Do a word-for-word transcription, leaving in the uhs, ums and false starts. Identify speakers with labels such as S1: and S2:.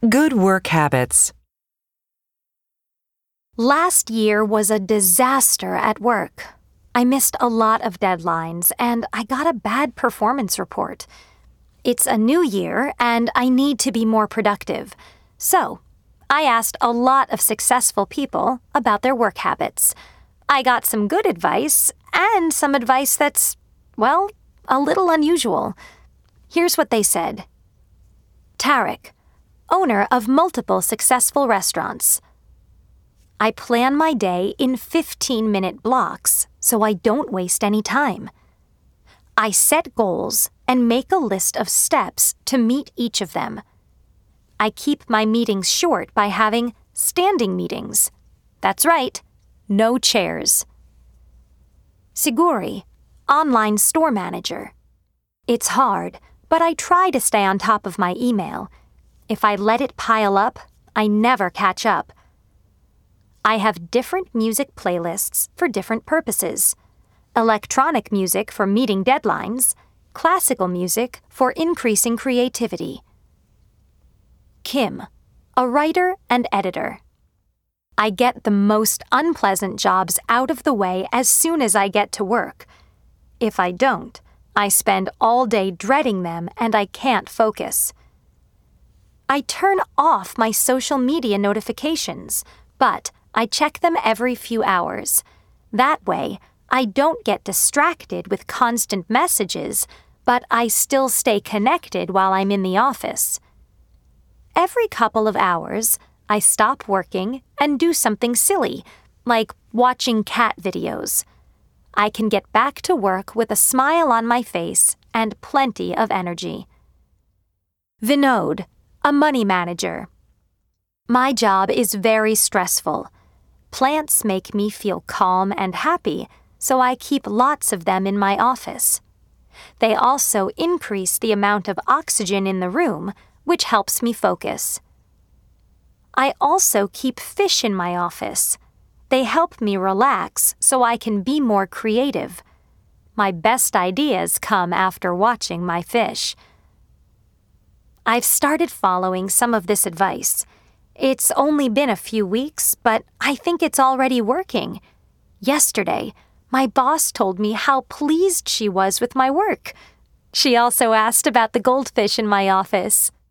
S1: Good work habits.
S2: Last year was a disaster at work. I missed a lot of deadlines and I got a bad performance report. It's a new year and I need to be more productive. So, I asked a lot of successful people about their work habits. I got some good advice and some advice that's, well, a little unusual. Here's what they said. Tarek, owner of multiple successful restaurants. I plan my day in fifteen-minute blocks so I don't waste any time. I set goals and make a list of steps to meet each of them. I keep my meetings short by having standing meetings. That's right, no chairs. Siguri, online store manager. It's hard, but I try to stay on top of my email. If I let it pile up, I never catch up. I have different music playlists for different purposes. Electronic music for meeting deadlines, classical music for increasing creativity. Kim, a writer and editor. I get the most unpleasant jobs out of the way as soon as I get to work. If I don't, I spend all day dreading them and I can't focus. I turn off my social media notifications, but I check them every few hours. That way, I don't get distracted with constant messages, but I still stay connected while I'm in the office. Every couple of hours, I stop working and do something silly, like watching cat videos. I can get back to work with a smile on my face and plenty of energy. Vinod, a money manager. My job is very stressful. Plants make me feel calm and happy, so I keep lots of them in my office. They also increase the amount of oxygen in the room, which helps me focus. I also keep fish in my office. They help me relax so I can be more creative. My best ideas come after watching my fish. I've started following some of this advice. It's only been a few weeks, but I think it's already working. Yesterday, my boss told me how pleased she was with my work. She also asked about the goldfish in my office.